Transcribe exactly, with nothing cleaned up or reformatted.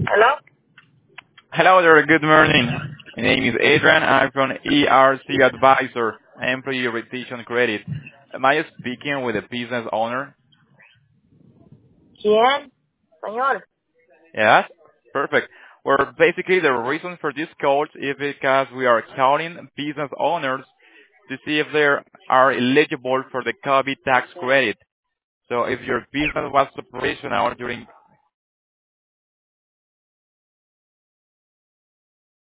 Hello? Hello there, good morning. My name is Adrian. I'm from E R C Advisor, Employee Retention Credit. Am I speaking with a business owner? ¿Quién? Señor. Yes? Perfect. Well, basically the reason for this call is because we are calling business owners to see if they are eligible for the COVID tax credit. So if your business was operational during